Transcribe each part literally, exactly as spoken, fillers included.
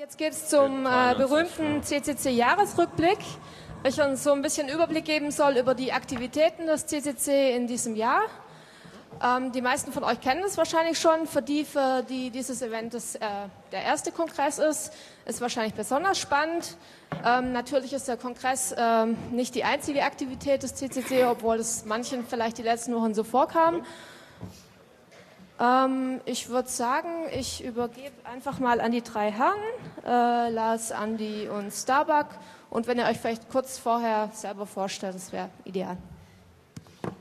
Jetzt geht es zum äh, berühmten C C C-Jahresrückblick, welcher uns so ein bisschen Überblick geben soll über die Aktivitäten des C C C in diesem Jahr. Ähm, die meisten von euch kennen es wahrscheinlich schon. Für die, für die dieses Event das, äh, der erste Kongress ist, ist wahrscheinlich besonders spannend. Ähm, natürlich ist der Kongress ähm, nicht die einzige Aktivität des C C C, obwohl es manchen vielleicht die letzten Wochen so vorkam. Ähm, ich würde sagen, ich übergebe einfach mal an die drei Herren, äh, Lars, Andi und Starbuck. Und wenn ihr euch vielleicht kurz vorher selber vorstellt, das wäre ideal. Wenn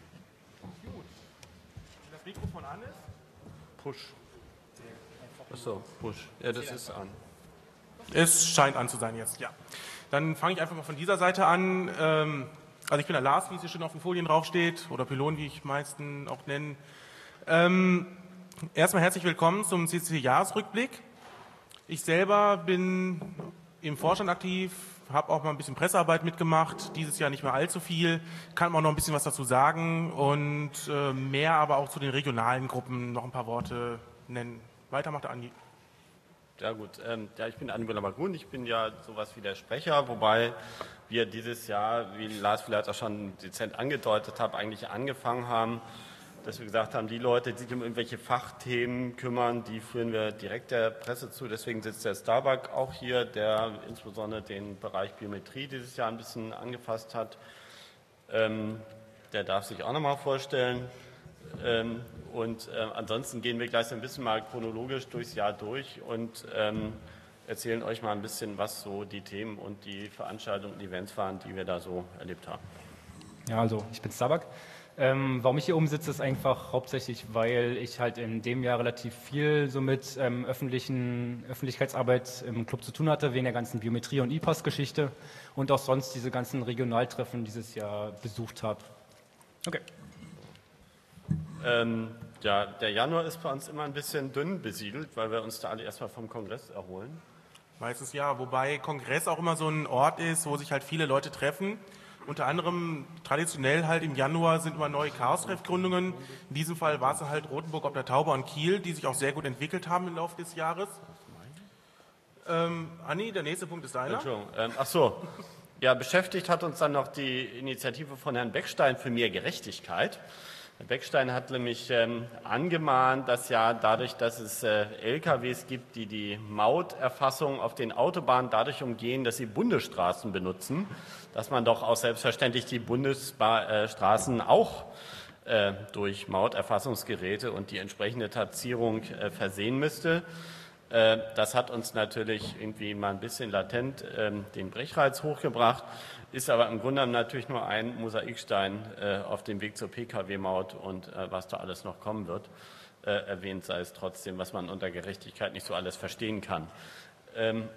das Mikrofon an ist? Push. Achso, Push. Ja, das ist an. Es scheint an zu sein jetzt, ja. Dann fange ich einfach mal von dieser Seite an. Ähm, also ich bin der Lars, wie es hier schon auf den Folien draufsteht, oder Pylon, wie ich meisten auch nenne. Ähm, erstmal herzlich willkommen zum C C C-Jahresrückblick. Ich selber bin im Vorstand aktiv, habe auch mal ein bisschen Pressearbeit mitgemacht, dieses Jahr nicht mehr allzu viel, kann auch noch ein bisschen was dazu sagen und äh, mehr aber auch zu den regionalen Gruppen noch ein paar Worte nennen. Weiter macht der Andi. Ja gut, ähm, ja, ich bin Andi Müller-Magrun, ich bin ja sowas wie der Sprecher, wobei wir dieses Jahr, wie Lars vielleicht auch schon dezent angedeutet hat, eigentlich angefangen haben, dass wir gesagt haben, die Leute, die sich um irgendwelche Fachthemen kümmern, die führen wir direkt der Presse zu. Deswegen sitzt der Starbuck auch hier, der insbesondere den Bereich Biometrie dieses Jahr ein bisschen angefasst hat. Ähm, der darf sich auch nochmal vorstellen. Ähm, und äh, ansonsten gehen wir gleich so ein bisschen mal chronologisch durchs Jahr durch und ähm, erzählen euch mal ein bisschen, was so die Themen und die Veranstaltungen und Events waren, die wir da so erlebt haben. Ja, also ich bin Starbuck. Ähm, warum ich hier oben sitze, ist einfach hauptsächlich, weil ich halt in dem Jahr relativ viel so mit ähm, öffentlichen Öffentlichkeitsarbeit im Club zu tun hatte, wegen der ganzen Biometrie- und E-Pass-Geschichte und auch sonst diese ganzen Regionaltreffen dieses Jahr besucht habe. Okay. Ähm, ja, der Januar ist bei uns immer ein bisschen dünn besiedelt, weil wir uns da alle erstmal vom Kongress erholen. Meistens ja, wobei Kongress auch immer so ein Ort ist, wo sich halt viele Leute treffen. Unter anderem traditionell halt im Januar sind immer neue Chaos-Treff-Gründungen. In diesem Fall war es halt Rothenburg ob der Tauber und Kiel, die sich auch sehr gut entwickelt haben im Laufe des Jahres. Ähm, Anni, der nächste Punkt ist deiner. Entschuldigung. Ähm, ach so. Ja, beschäftigt hat uns dann noch die Initiative von Herrn Beckstein für mehr Gerechtigkeit. Herr Beckstein hat nämlich ähm, angemahnt, dass ja dadurch, dass es äh, L K Ws gibt, die die Mauterfassung auf den Autobahnen dadurch umgehen, dass sie Bundesstraßen benutzen, dass man doch auch selbstverständlich die Bundesstraßen auch äh, durch Mauterfassungsgeräte und die entsprechende Taxierung äh, versehen müsste. Äh, das hat uns natürlich irgendwie mal ein bisschen latent äh, den Brechreiz hochgebracht, ist aber im Grunde natürlich nur ein Mosaikstein äh, auf dem Weg zur P K W-Maut und äh, was da alles noch kommen wird. Äh, erwähnt sei es trotzdem, was man unter Gerechtigkeit nicht so alles verstehen kann. Ähm,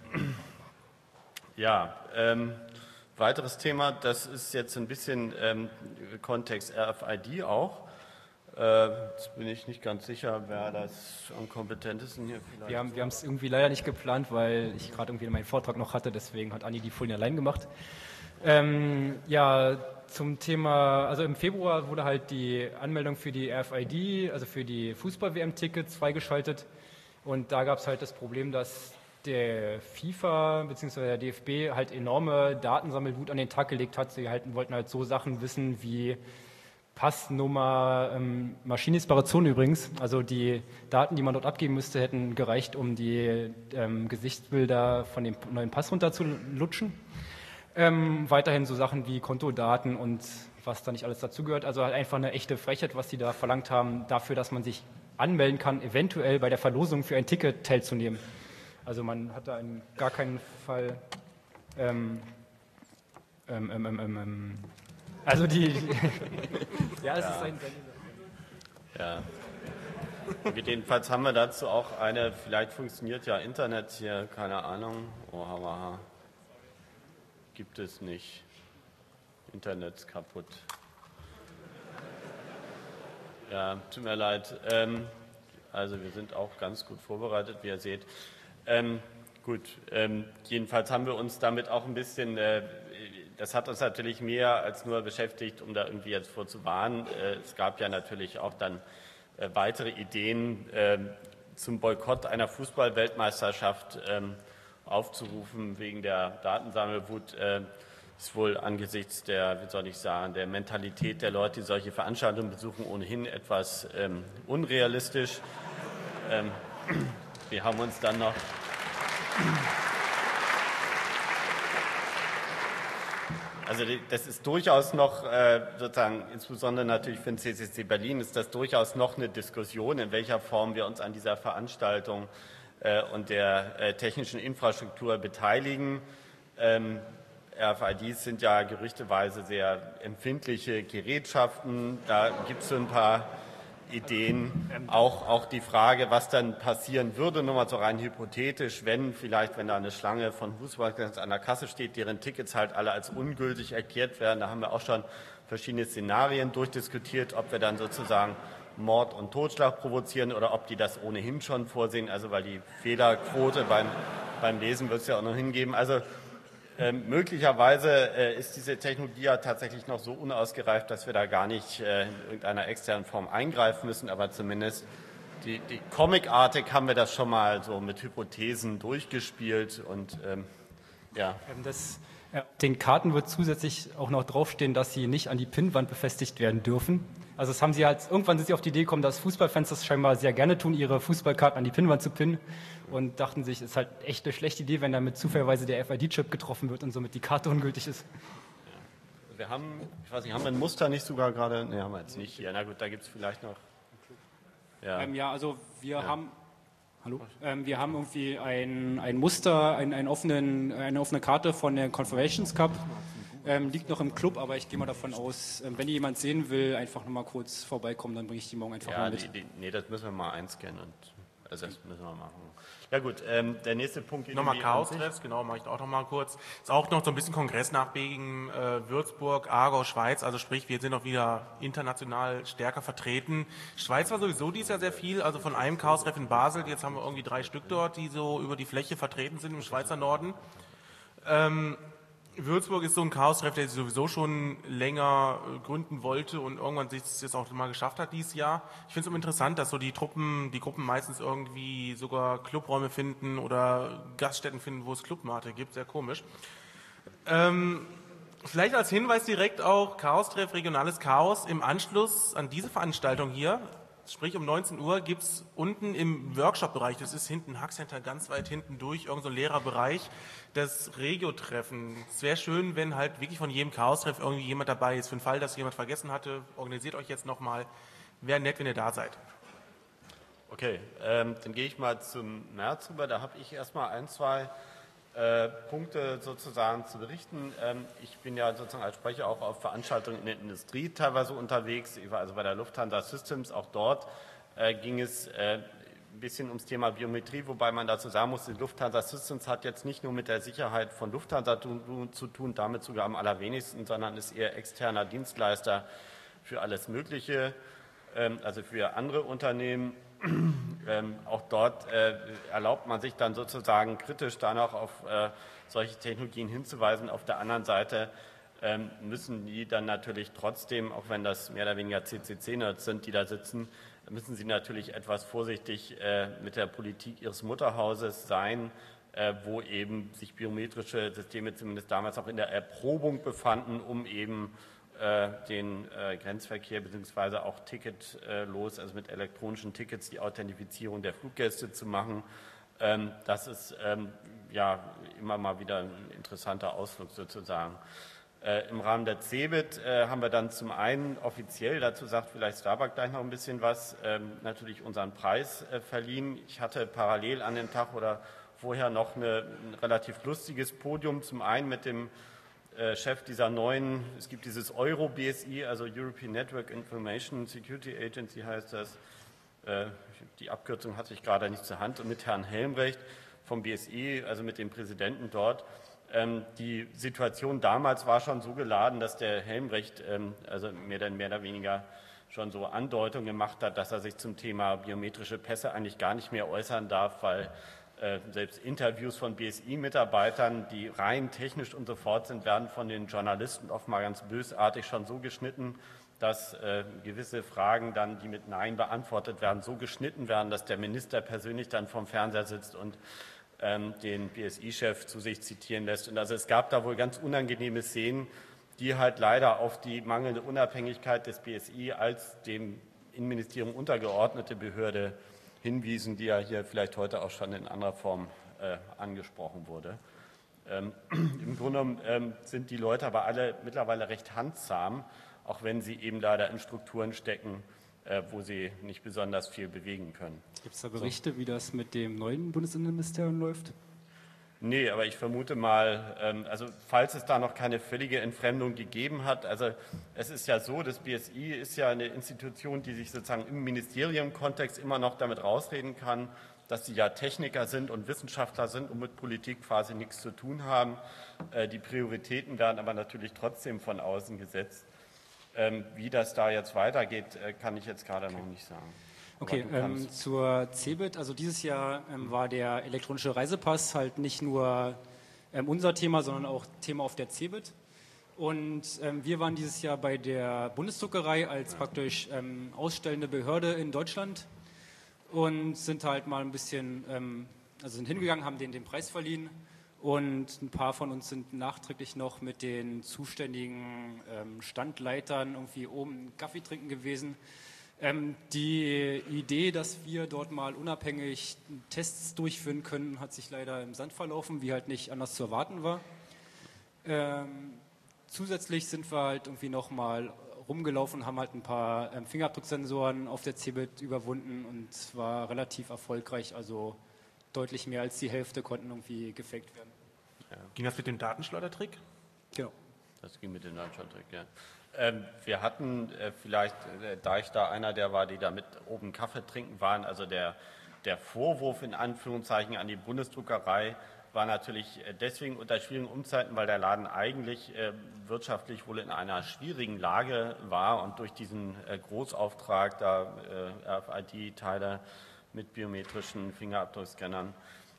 ja, ähm, weiteres Thema, das ist jetzt ein bisschen ähm, Kontext R F I D auch. Äh, jetzt bin ich nicht ganz sicher, wer das am kompetentesten hier vielleicht... Wir haben wir haben es irgendwie leider nicht geplant, weil ich gerade irgendwie meinen Vortrag noch hatte, deswegen hat Anni die Folien allein gemacht. Ähm, ja, zum Thema, also im Februar wurde halt die Anmeldung für die R F I D, also für die Fußball-W M-Tickets freigeschaltet und da gab es halt das Problem, dass der FIFA bzw. der D F B halt enorme Datensammelwut an den Tag gelegt hat. Sie halt, wollten halt so Sachen wissen wie Passnummer, ähm, maschinenlesbare Zone übrigens, also die Daten, die man dort abgeben müsste, hätten gereicht, um die ähm, Gesichtsbilder von dem neuen Pass runterzulutschen. Ähm, weiterhin so Sachen wie Kontodaten und was da nicht alles dazugehört. Also halt einfach eine echte Frechheit, was die da verlangt haben, dafür, dass man sich anmelden kann, eventuell bei der Verlosung für ein Ticket teilzunehmen. Also man hat da in gar keinen Fall ähm, ähm, ähm, ähm, ähm, also die ja, es ja. ist ein ja. Jedenfalls haben wir dazu auch eine, vielleicht funktioniert ja Internet hier, keine Ahnung, oha, gibt es nicht. Internet ist kaputt. Ja, tut mir leid. Ähm, also wir sind auch ganz gut vorbereitet, wie ihr seht. Ähm, gut, ähm, jedenfalls haben wir uns damit auch ein bisschen, äh, das hat uns natürlich mehr als nur beschäftigt, um da irgendwie jetzt vorzuwarnen. Äh, es gab ja natürlich auch dann äh, weitere Ideen äh, zum Boykott einer Fußball-Weltmeisterschaft. Ähm, aufzurufen wegen der Datensammelwut, äh, ist wohl angesichts der, wie soll ich sagen, der Mentalität der Leute, die solche Veranstaltungen besuchen, ohnehin etwas ähm, unrealistisch. Ähm, wir haben uns dann noch Also das ist durchaus noch, äh, sozusagen, insbesondere natürlich für den C C C Berlin, ist das durchaus noch eine Diskussion, in welcher Form wir uns an dieser Veranstaltung äh, und der äh, technischen Infrastruktur beteiligen. Ähm, R F I Ds sind ja gerüchteweise sehr empfindliche Gerätschaften. Da gibt es so ein paar Ideen. Auch, auch die Frage, was dann passieren würde, nur mal so rein hypothetisch, wenn vielleicht, wenn da eine Schlange von Fußballfans an der Kasse steht, deren Tickets halt alle als ungültig erklärt werden. Da haben wir auch schon verschiedene Szenarien durchdiskutiert, ob wir dann sozusagen Mord und Totschlag provozieren oder ob die das ohnehin schon vorsehen. Also weil die Fehlerquote beim, beim Lesen wird es ja auch noch hingeben. Also Ähm, möglicherweise äh, ist diese Technologie ja tatsächlich noch so unausgereift, dass wir da gar nicht äh, in irgendeiner externen Form eingreifen müssen, aber zumindest die, die Comicartig haben wir das schon mal so mit Hypothesen durchgespielt und ähm, ja. Das, ja. Den Karten wird zusätzlich auch noch draufstehen, dass sie nicht an die Pinnwand befestigt werden dürfen. Also das haben sie halt, irgendwann sind sie auf die Idee gekommen, dass Fußballfans das scheinbar sehr gerne tun, ihre Fußballkarten an die Pinnwand zu pinnen und dachten sich, es ist halt echt eine schlechte Idee, wenn damit zufälligerweise der R F I D-Chip getroffen wird und somit die Karte ungültig ist. Ja. Wir haben, ich weiß nicht, haben wir ein Muster nicht sogar gerade? Ne, haben wir jetzt nicht hier. Na gut, da gibt es vielleicht noch. Ja, ähm, ja also wir ja. haben Hallo? Ähm, wir haben irgendwie ein, ein Muster, ein, ein offenen, eine offene Karte von der Confederations Cup. Ähm, liegt noch im Club, aber ich gehe mal davon aus, ähm, wenn jemand sehen will, einfach noch mal kurz vorbeikommen, dann bringe ich die morgen einfach ja, mal mit. Die, die, nee, das müssen wir mal einscannen und also das müssen wir machen. Ja gut, ähm, der nächste Punkt. Nochmal Chaos-Treffs, genau, mache ich auch noch mal kurz. Ist auch noch so ein bisschen Kongress nachbiegen, äh, Würzburg, Aargau, Schweiz, also sprich, wir sind auch wieder international stärker vertreten. Schweiz war sowieso dieses Jahr sehr viel, also von einem Chaos-Treff in Basel, jetzt haben wir irgendwie drei Stück dort, die so über die Fläche vertreten sind im Schweizer Norden. Ähm, Würzburg ist so ein Chaos-Treff, der sich sowieso schon länger gründen wollte und irgendwann sich das jetzt auch mal geschafft hat dieses Jahr. Ich finde es immer interessant, dass so die Truppen, die Gruppen meistens irgendwie sogar Clubräume finden oder Gaststätten finden, wo es Clubmate gibt. Sehr komisch. Ähm, vielleicht als Hinweis direkt auch Chaos-Treff, regionales Chaos im Anschluss an diese Veranstaltung hier. Sprich, um neunzehn Uhr gibt es unten im Workshop-Bereich, das ist hinten Hackcenter, ganz weit hinten durch, irgend so ein leerer Bereich, das Regio-Treffen. Es wäre schön, wenn halt wirklich von jedem Chaos-Treff irgendwie jemand dabei ist. Für den Fall, dass jemand vergessen hatte, organisiert euch jetzt nochmal. Wäre nett, wenn ihr da seid. Okay, ähm, dann gehe ich mal zum März rüber. Da habe ich erstmal ein, zwei äh, Punkte sozusagen zu berichten. Ähm, ich bin ja sozusagen als Sprecher auch auf Veranstaltungen in der Industrie teilweise unterwegs. Ich war also bei der Lufthansa Systems, auch dort äh, ging es äh, ein bisschen ums Thema Biometrie, wobei man dazu sagen muss, die Lufthansa Systems hat jetzt nicht nur mit der Sicherheit von Lufthansa zu, zu tun, damit sogar am allerwenigsten, sondern ist eher externer Dienstleister für alles Mögliche, ähm, also für andere Unternehmen. Ähm, auch dort äh, erlaubt man sich dann sozusagen kritisch danach auf äh, solche Technologien hinzuweisen. Auf der anderen Seite ähm, müssen die dann natürlich trotzdem, auch wenn das mehr oder weniger C C C-Nerds sind, die da sitzen, müssen sie natürlich etwas vorsichtig äh, mit der Politik ihres Mutterhauses sein, äh, wo eben sich biometrische Systeme zumindest damals auch in der Erprobung befanden, um eben den äh, Grenzverkehr bzw. auch ticketlos, also mit elektronischen Tickets die Authentifizierung der Fluggäste zu machen. Ähm, das ist ähm, ja immer mal wieder ein interessanter Ausflug sozusagen. Äh, Im Rahmen der CeBIT äh, haben wir dann zum einen offiziell, dazu sagt vielleicht Starbuck gleich noch ein bisschen was, ähm, natürlich unseren Preis äh, verliehen. Ich hatte parallel an dem Tag oder vorher noch eine, ein relativ lustiges Podium, zum einen mit dem Chef dieser neuen, es gibt dieses Euro-B S I, also European Network Information Security Agency heißt das. Die Abkürzung hatte ich gerade nicht zur Hand. Und mit Herrn Helmbrecht vom B S I, also mit dem Präsidenten dort. Die Situation damals war schon so geladen, dass der Helmbrecht also mehr oder, mehr oder weniger schon so Andeutungen gemacht hat, dass er sich zum Thema biometrische Pässe eigentlich gar nicht mehr äußern darf, weil selbst Interviews von B S I-Mitarbeitern, die rein technisch und so fort sind, werden von den Journalisten oft mal ganz bösartig schon so geschnitten, dass äh, gewisse Fragen dann, die mit Nein beantwortet werden, so geschnitten werden, dass der Minister persönlich dann vorm Fernseher sitzt und ähm, den B S I-Chef zu sich zitieren lässt. Und also es gab da wohl ganz unangenehme Szenen, die halt leider auf die mangelnde Unabhängigkeit des B S I als dem Innenministerium untergeordnete Behörde hinwiesen, die ja hier vielleicht heute auch schon in anderer Form äh, angesprochen wurde. Ähm, Im Grunde genommen ähm, sind die Leute aber alle mittlerweile recht handzahm, auch wenn sie eben leider in Strukturen stecken, äh, wo sie nicht besonders viel bewegen können. Gibt es da Berichte, so, wie das mit dem neuen Bundesinnenministerium läuft? Nee, aber ich vermute mal, ähm, also falls es da noch keine völlige Entfremdung gegeben hat, also es ist ja so, das B S I ist ja eine Institution, die sich sozusagen im Ministerium-Kontext immer noch damit rausreden kann, dass sie ja Techniker sind und Wissenschaftler sind und mit Politik quasi nichts zu tun haben. Äh, die Prioritäten werden aber natürlich trotzdem von außen gesetzt. Ähm, wie das da jetzt weitergeht, äh, kann ich jetzt gerade noch nicht sagen. Okay, ähm, zur CeBIT. Also dieses Jahr ähm, war der elektronische Reisepass halt nicht nur ähm, unser Thema, sondern auch Thema auf der CeBIT. Und ähm, wir waren dieses Jahr bei der Bundesdruckerei als praktisch ähm, ausstellende Behörde in Deutschland und sind halt mal ein bisschen, ähm, also sind hingegangen, haben denen den Preis verliehen und ein paar von uns sind nachträglich noch mit den zuständigen ähm, Standleitern irgendwie oben einen Kaffee trinken gewesen. Ähm, die Idee, dass wir dort mal unabhängig Tests durchführen können, hat sich leider im Sand verlaufen, wie halt nicht anders zu erwarten war. Ähm, zusätzlich sind wir halt irgendwie noch mal rumgelaufen, haben halt ein paar ähm, Fingerabdrucksensoren auf der CeBIT überwunden und war relativ erfolgreich, also deutlich mehr als die Hälfte konnten irgendwie gefaked werden. Ja. Ging das mit dem Datenschleudertrick? Genau. Das ging mit dem Datenschleudertrick, ja. Ähm, wir hatten äh, vielleicht, äh, da ich da einer der war, die da mit oben Kaffee trinken waren, also der, der Vorwurf in Anführungszeichen an die Bundesdruckerei war natürlich äh, deswegen unter schwierigen Umzeiten, weil der Laden eigentlich äh, wirtschaftlich wohl in einer schwierigen Lage war und durch diesen äh, Großauftrag, da äh, R F I D-Teile mit biometrischen Fingerabdruckscannern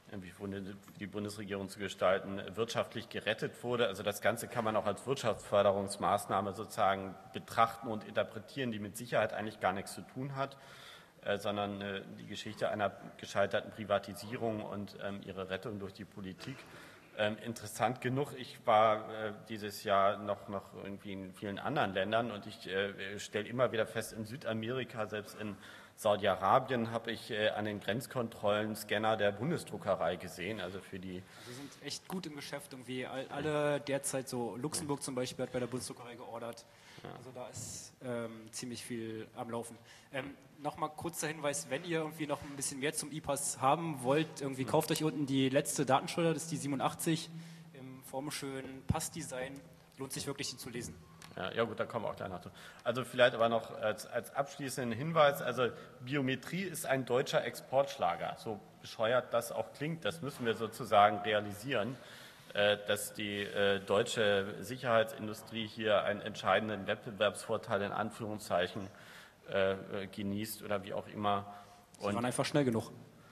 wie die Bundesregierung zu gestalten, wirtschaftlich gerettet wurde. Also das Ganze kann man auch als Wirtschaftsförderungsmaßnahme sozusagen betrachten und interpretieren, die mit Sicherheit eigentlich gar nichts zu tun hat, äh, sondern äh, die Geschichte einer gescheiterten Privatisierung und ähm, ihre Rettung durch die Politik. Ähm, interessant genug, ich war äh, dieses Jahr noch, noch irgendwie in vielen anderen Ländern und ich äh, stelle immer wieder fest, in Südamerika, selbst in Saudi-Arabien habe ich äh, an den Grenzkontrollen Scanner der Bundesdruckerei gesehen, also für die... Wir sind echt gut im Geschäft, irgendwie alle derzeit so, Luxemburg zum Beispiel hat bei der Bundesdruckerei geordert, also da ist ähm, ziemlich viel am Laufen. Ähm, Nochmal kurzer Hinweis, wenn ihr irgendwie noch ein bisschen mehr zum E-Pass haben wollt, irgendwie kauft euch unten die letzte Datenschleuder, das ist die siebenundachtzig, im formschönen Passdesign, lohnt sich wirklich, die zu lesen. Ja, ja gut, da kommen wir auch gleich noch zu. Also vielleicht aber noch als, als abschließenden Hinweis, also Biometrie ist ein deutscher Exportschlager. So bescheuert das auch klingt, das müssen wir sozusagen realisieren, äh, dass die äh, deutsche Sicherheitsindustrie hier einen entscheidenden Wettbewerbsvorteil in Anführungszeichen äh, genießt oder wie auch immer. Sie waren einfach schnell genug.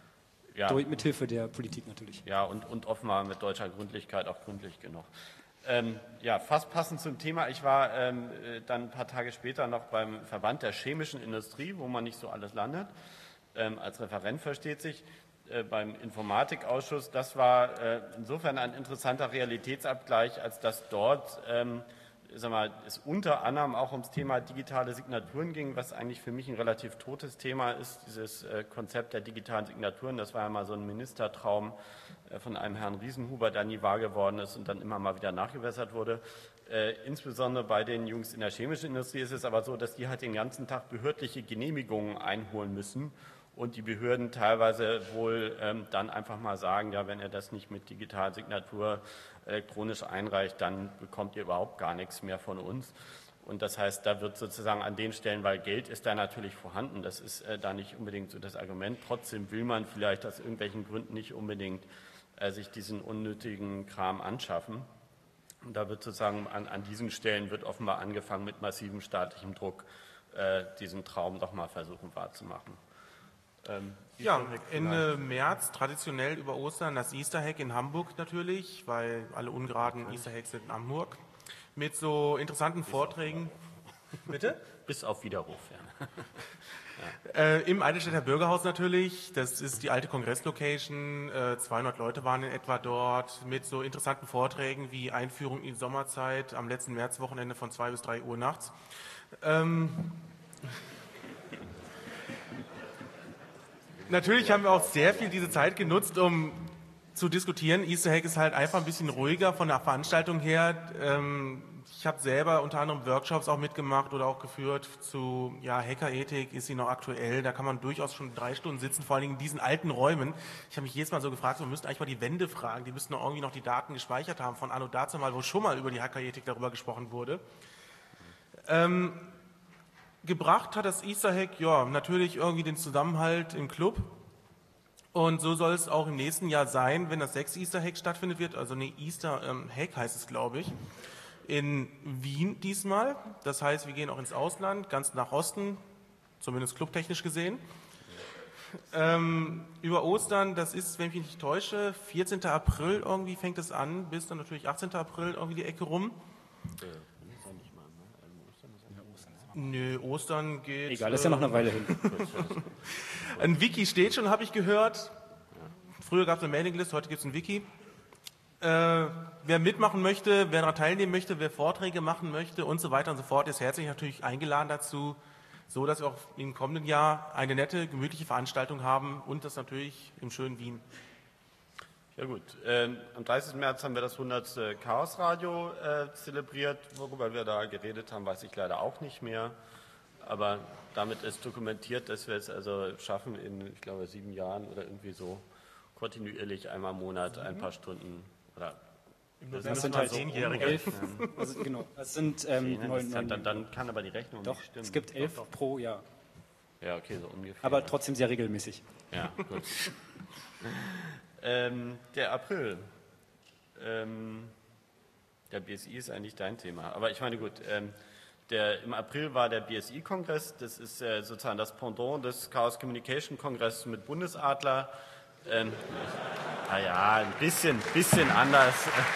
Ja, mit Hilfe der Politik natürlich. Ja, und, und offenbar mit deutscher Gründlichkeit auch gründlich genug. Ähm, ja, fast passend zum Thema. Ich war ähm, dann ein paar Tage später noch beim Verband der chemischen Industrie, wo man nicht so alles landet. Ähm, als Referent versteht sich, äh, beim Informatikausschuss. Das war äh, insofern ein interessanter Realitätsabgleich, als dass dort ähm, sag mal, es unter anderem auch ums Thema digitale Signaturen ging, was eigentlich für mich ein relativ totes Thema ist, dieses äh, Konzept der digitalen Signaturen. Das war ja mal so ein Ministertraum äh, von einem Herrn Riesenhuber, der nie wahr geworden ist und dann immer mal wieder nachgebessert wurde. Äh, insbesondere bei den Jungs in der chemischen Industrie ist es aber so, dass die halt den ganzen Tag behördliche Genehmigungen einholen müssen und die Behörden teilweise wohl ähm, dann einfach mal sagen, ja, wenn ihr das nicht mit digitaler Signatur elektronisch einreicht, dann bekommt ihr überhaupt gar nichts mehr von uns. Und das heißt, da wird sozusagen an den Stellen, weil Geld ist da natürlich vorhanden, das ist äh, da nicht unbedingt so das Argument. Trotzdem will man vielleicht aus irgendwelchen Gründen nicht unbedingt äh, sich diesen unnötigen Kram anschaffen. Und da wird sozusagen an, an diesen Stellen wird offenbar angefangen, mit massivem staatlichem Druck äh, diesen Traum doch mal versuchen wahrzumachen. Ähm, ja, Ende März, traditionell über Ostern, das Easter Hack in Hamburg natürlich, weil alle ungeraden Easter Hacks sind in Hamburg, mit so interessanten Bis Vorträgen. Bitte? Bis auf Widerruf, ja. Ja. Äh, Im Eidelstädter Bürgerhaus natürlich, das ist die alte Kongresslocation, äh, zweihundert Leute waren in etwa dort mit so interessanten Vorträgen wie Einführung in die Sommerzeit am letzten Märzwochenende von zwei bis drei Uhr nachts. Ähm, natürlich haben wir auch sehr viel diese Zeit genutzt, um zu diskutieren. Easter Hack ist halt einfach ein bisschen ruhiger von der Veranstaltung her. Ähm, ich habe selber unter anderem Workshops auch mitgemacht oder auch geführt zu ja, Hackerethik, ist sie noch aktuell. Da kann man durchaus schon drei Stunden sitzen, vor allen Dingen in diesen alten Räumen. Ich habe mich jedes Mal so gefragt, wir müssten eigentlich mal die Wände fragen, die müssten noch irgendwie noch die Daten gespeichert haben von anno dazumal, wo schon mal über die Hackerethik darüber gesprochen wurde. Ähm, gebracht hat das Easter Hack, ja, natürlich irgendwie den Zusammenhalt im Club. Und so soll es auch im nächsten Jahr sein, wenn das sechste Easter Hack stattfinden wird. Also ne, Easter ähm, Hack heißt es, glaube ich, in Wien diesmal. Das heißt, wir gehen auch ins Ausland, ganz nach Osten, zumindest clubtechnisch gesehen. Ähm, über Ostern, das ist, wenn ich mich nicht täusche, vierzehnten April irgendwie fängt es an, bis dann natürlich achtzehnten April irgendwie die Ecke rum. Nö, Ostern geht... Egal, ist ja noch eine Weile hin. Ein Wiki steht schon, habe ich gehört. Früher gab es eine Mailinglist, heute gibt es ein Wiki. Äh, wer mitmachen möchte, wer daran teilnehmen möchte, wer Vorträge machen möchte und so weiter und so fort, ist herzlich natürlich eingeladen dazu, so dass wir auch im kommenden Jahr eine nette, gemütliche Veranstaltung haben und das natürlich im schönen Wien. Ja gut, ähm, am dreißigsten März haben wir das hundertste Chaosradio äh, zelebriert. Worüber wir da geredet haben, weiß ich leider auch nicht mehr. Aber damit ist dokumentiert, dass wir es also schaffen, in, ich glaube, sieben Jahren oder irgendwie so kontinuierlich einmal im Monat ein paar Stunden oder das, das sind halt zehnjährige. Elf, also genau, das sind ähm, Zehn, neun, kann, dann, dann kann aber die Rechnung doch, nicht stimmen. Es gibt elf doch, doch. pro Jahr. Ja, okay, so ungefähr. Aber trotzdem sehr regelmäßig. Ja, gut. ähm, der April. Ähm, der B S I ist eigentlich dein Thema. Aber ich meine, gut, ähm, der, im April war der B S I-Kongress. Das ist äh, sozusagen das Pendant des Chaos Communication Kongresses mit Bundesadler. Ähm, naja, ein bisschen, bisschen anders.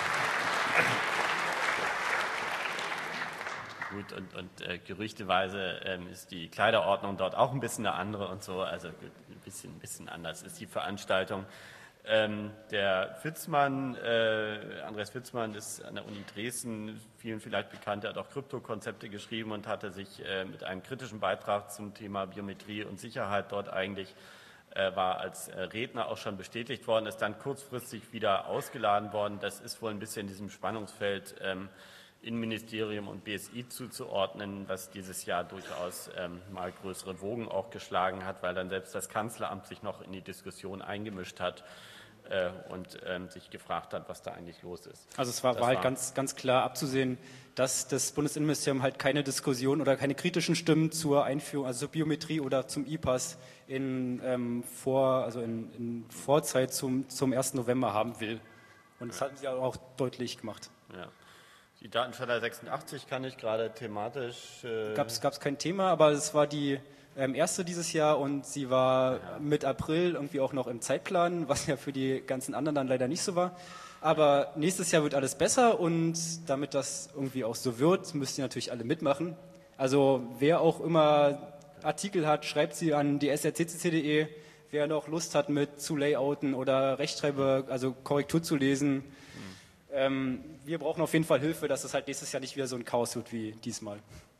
Gut, und, und äh, gerüchteweise ähm, ist die Kleiderordnung dort auch ein bisschen eine andere und so. Also gut, ein bisschen, ein bisschen anders ist die Veranstaltung. Ähm, der Fitzmann, äh, Andreas Fitzmann ist an der Uni Dresden, vielen vielleicht bekannt, er hat auch Kryptokonzepte geschrieben und hatte sich äh, mit einem kritischen Beitrag zum Thema Biometrie und Sicherheit dort eigentlich, äh, war als äh, Redner auch schon bestätigt worden, ist dann kurzfristig wieder ausgeladen worden. Das ist wohl ein bisschen diesem Spannungsfeld ähm, Innenministerium und B S I zuzuordnen, was dieses Jahr durchaus ähm, mal größere Wogen auch geschlagen hat, weil dann selbst das Kanzleramt sich noch in die Diskussion eingemischt hat äh, und ähm, sich gefragt hat, was da eigentlich los ist. Also es war, war halt war ganz, ganz klar abzusehen, dass das Bundesinnenministerium halt keine Diskussion oder keine kritischen Stimmen zur Einführung, also zur Biometrie oder zum E-Pass in, ähm, vor, also in, in Vorzeit zum, zum ersten November haben will. Und das hatten sie auch deutlich gemacht. Ja. Die Datenschalter sechsundachtzig kann ich gerade thematisch... Äh Gab es kein Thema, aber es war die ähm, erste dieses Jahr und sie war ja. mit April irgendwie auch noch im Zeitplan, was ja für die ganzen anderen dann leider nicht so war. Aber nächstes Jahr wird alles besser und damit das irgendwie auch so wird, müsst ihr natürlich alle mitmachen. Also wer auch immer Artikel hat, schreibt sie an die s r c c c punkt d e. Wer noch Lust hat mit zu layouten oder Rechtschreibe, also Korrektur zu lesen, Ähm, wir brauchen auf jeden Fall Hilfe, dass es halt nächstes Jahr nicht wieder so ein Chaos wird wie diesmal.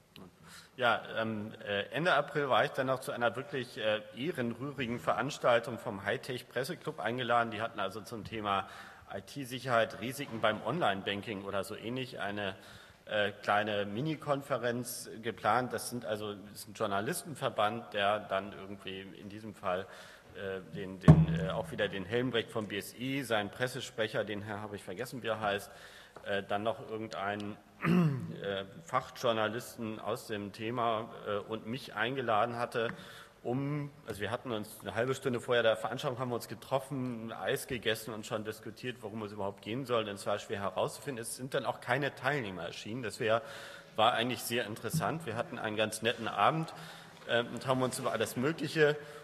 Ja, ähm, Ende April war ich dann noch zu einer wirklich äh, ehrenrührigen Veranstaltung vom Hightech Presseclub eingeladen. Die hatten also zum Thema I T-Sicherheit, Risiken beim Online-Banking oder so ähnlich eine äh, kleine Mini-Konferenz geplant. Das sind also das ist ein Journalistenverband, der dann irgendwie in diesem Fall Den, den, äh, auch wieder den Helmbrecht vom B S I, seinen Pressesprecher, den Herr habe ich vergessen, wie er heißt, äh, dann noch irgendeinen äh, Fachjournalisten aus dem Thema äh, und mich eingeladen hatte, um, also wir hatten uns eine halbe Stunde vorher der Veranstaltung, haben wir uns getroffen, Eis gegessen und schon diskutiert, worum es überhaupt gehen soll, denn es war schwer herauszufinden. Es sind dann auch keine Teilnehmer erschienen, das wär, war eigentlich sehr interessant. Wir hatten einen ganz netten Abend äh, und haben uns über alles Mögliche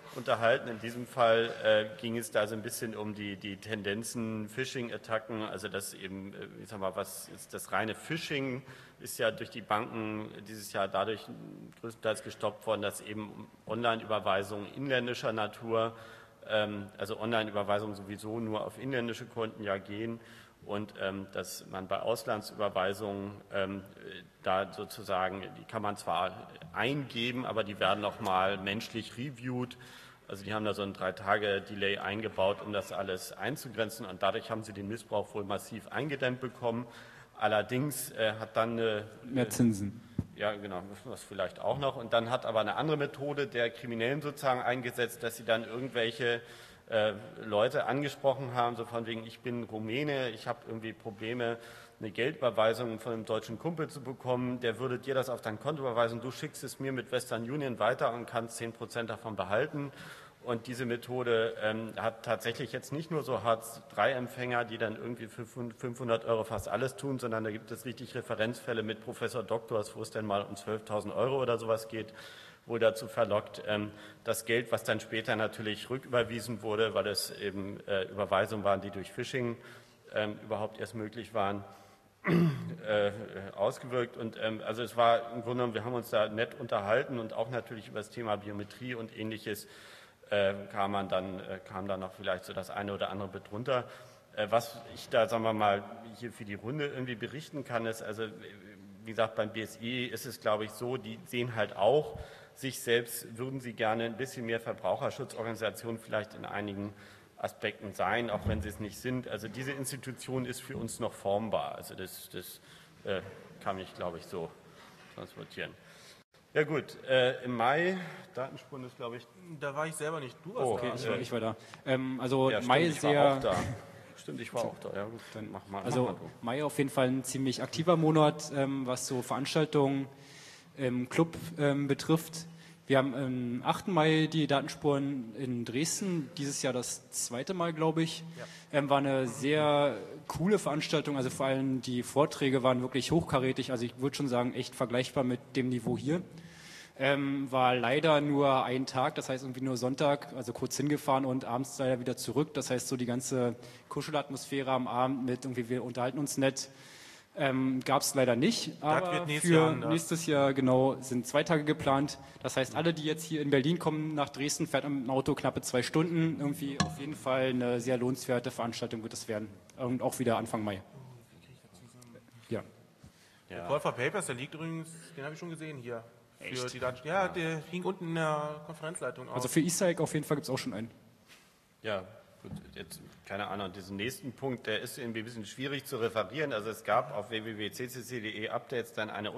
unterhalten. In diesem Fall äh, ging es da so ein bisschen um die, die Tendenzen, Phishing-Attacken, also das eben, ich sag mal, was ist das reine Phishing ist ja durch die Banken dieses Jahr dadurch größtenteils gestoppt worden, dass eben Online-Überweisungen inländischer Natur, ähm, also Online-Überweisungen sowieso nur auf inländische Konten ja gehen und ähm, dass man bei Auslandsüberweisungen ähm, da sozusagen, die kann man zwar eingeben, aber die werden nochmal menschlich reviewed. Also die haben da so ein drei Tage Delay eingebaut, um das alles einzugrenzen und dadurch haben sie den Missbrauch wohl massiv eingedämmt bekommen. Allerdings äh, hat dann eine, mehr Zinsen. Ja, genau, das vielleicht auch noch. Und dann hat aber eine andere Methode der Kriminellen sozusagen eingesetzt, dass sie dann irgendwelche äh, Leute angesprochen haben, so von wegen, ich bin Rumäne, ich habe irgendwie Probleme, eine Geldüberweisung von einem deutschen Kumpel zu bekommen, der würde dir das auf dein Konto überweisen, du schickst es mir mit Western Union weiter und kannst zehn Prozent davon behalten. Und diese Methode ähm, hat tatsächlich jetzt nicht nur so Hartz drei Empfänger, die dann irgendwie für fünfhundert Euro fast alles tun, sondern da gibt es richtig Referenzfälle mit Professor Doktors, wo es dann mal um zwölftausend Euro oder sowas geht, wo dazu verlockt, ähm, das Geld, was dann später natürlich rücküberwiesen wurde, weil es eben äh, Überweisungen waren, die durch Phishing ähm, überhaupt erst möglich waren, äh, ausgewirkt. Und ähm, also es war im Grunde genommen, wir haben uns da nett unterhalten und auch natürlich über das Thema Biometrie und Ähnliches Äh, kam man dann, äh, kam dann noch vielleicht so das eine oder andere mit drunter. Äh, was ich da, sagen wir mal, hier für die Runde irgendwie berichten kann, ist, also, wie gesagt, beim B S I ist es, glaube ich, so, die sehen halt auch sich selbst, würden sie gerne ein bisschen mehr Verbraucherschutzorganisationen vielleicht in einigen Aspekten sein, auch wenn sie es nicht sind. Also diese Institution ist für uns noch formbar. Also das, das äh, kann ich, glaube ich, so transportieren. Ja gut, äh, im Mai, Datenspuren ist, glaube ich... Da war ich selber nicht. Du warst oh, okay, da. ich war, ich war da. Ähm, also ja, Mai stimmt, sehr... Ich war auch da. Stimmt, ich war auch da. Ja gut, dann mach mal. Also mach mal Mai auf jeden Fall ein ziemlich aktiver Monat, ähm, was so Veranstaltungen im Club ähm, betrifft. Wir haben am achten Mai die Datenspuren in Dresden, dieses Jahr das zweite Mal, glaube ich. Ja. Ähm, war eine sehr coole Veranstaltung, also vor allem die Vorträge waren wirklich hochkarätig, also ich würde schon sagen, echt vergleichbar mit dem Niveau hier. Ähm, war leider nur ein Tag, das heißt irgendwie nur Sonntag, also kurz hingefahren und abends leider wieder zurück. Das heißt, so die ganze Kuschelatmosphäre am Abend mit irgendwie, wir unterhalten uns nett, ähm, gab es leider nicht. Aber nächstes für Jahr nächstes Jahr genau sind zwei Tage geplant. Das heißt, alle, die jetzt hier in Berlin kommen, nach Dresden, fährt mit dem Auto knappe zwei Stunden. Irgendwie auf jeden Fall eine sehr lohnenswerte Veranstaltung wird es werden. Und auch wieder Anfang Mai. Ja. Der Call for Papers, der liegt übrigens, den habe ich schon gesehen hier. Für die Daten. Ja, der hing unten in der Konferenzleitung aus. Also für Easter Egg auf jeden Fall gibt es auch schon einen. Ja, gut, jetzt keine Ahnung, diesen nächsten Punkt, der ist irgendwie ein bisschen schwierig zu referieren. Also es gab auf w w w punkt c c c punkt d e Updates dann eine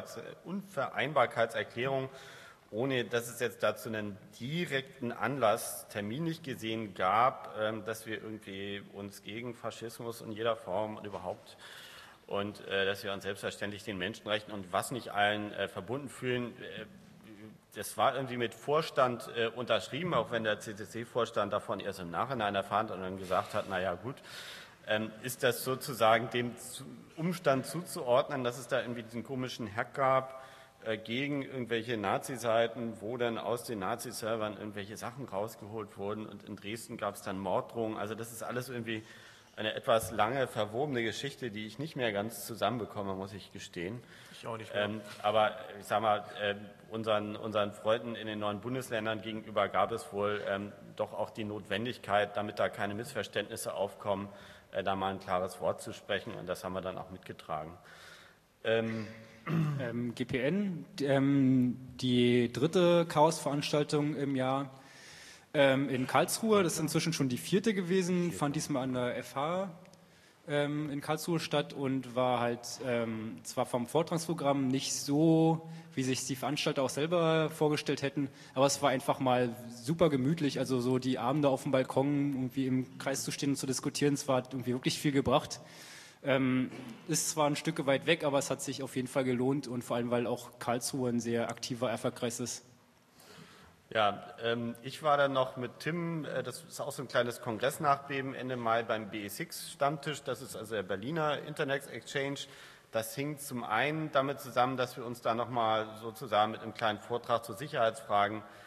Unvereinbarkeitserklärung, ohne dass es jetzt dazu einen direkten Anlass terminlich gesehen gab, dass wir irgendwie uns gegen Faschismus in jeder Form und überhaupt und äh, dass wir uns selbstverständlich den Menschenrechten und was nicht allen äh, verbunden fühlen. Äh, das war irgendwie mit Vorstand äh, unterschrieben, auch wenn der C C C-Vorstand davon erst im Nachhinein erfahren hat und dann gesagt hat, naja gut, ähm, ist das sozusagen dem zu, Umstand zuzuordnen, dass es da irgendwie diesen komischen Hack gab äh, gegen irgendwelche Nazi-Seiten, wo dann aus den Nazi-Servern irgendwelche Sachen rausgeholt wurden und in Dresden gab es dann Morddrohungen. Also das ist alles irgendwie eine etwas lange, verwobene Geschichte, die ich nicht mehr ganz zusammenbekomme, muss ich gestehen. Ich auch nicht mehr. Ähm, aber ich sage mal, äh, unseren, unseren Freunden in den neuen Bundesländern gegenüber gab es wohl ähm, doch auch die Notwendigkeit, damit da keine Missverständnisse aufkommen, äh, da mal ein klares Wort zu sprechen. Und das haben wir dann auch mitgetragen. Ähm, ähm, G P N, ähm, die dritte Chaos-Veranstaltung im Jahr in Karlsruhe, das ist inzwischen schon die vierte gewesen, fand diesmal an der F H ähm, in Karlsruhe statt und war halt ähm, zwar vom Vortragsprogramm nicht so, wie sich die Veranstalter auch selber vorgestellt hätten, aber es war einfach mal super gemütlich, also so die Abende auf dem Balkon, irgendwie im Kreis zu stehen und zu diskutieren, es hat irgendwie wirklich viel gebracht. Ähm, ist zwar ein Stück weit weg, aber es hat sich auf jeden Fall gelohnt und vor allem, weil auch Karlsruhe ein sehr aktiver Erfolgkreis ist. Ja, ähm, ich war dann noch mit Tim, äh, das ist auch so ein kleines Kongressnachbeben Ende Mai beim B E sechs Stammtisch, das ist also der Berliner Internet Exchange. Das hing zum einen damit zusammen, dass wir uns da nochmal sozusagen mit einem kleinen Vortrag zu Sicherheitsfragen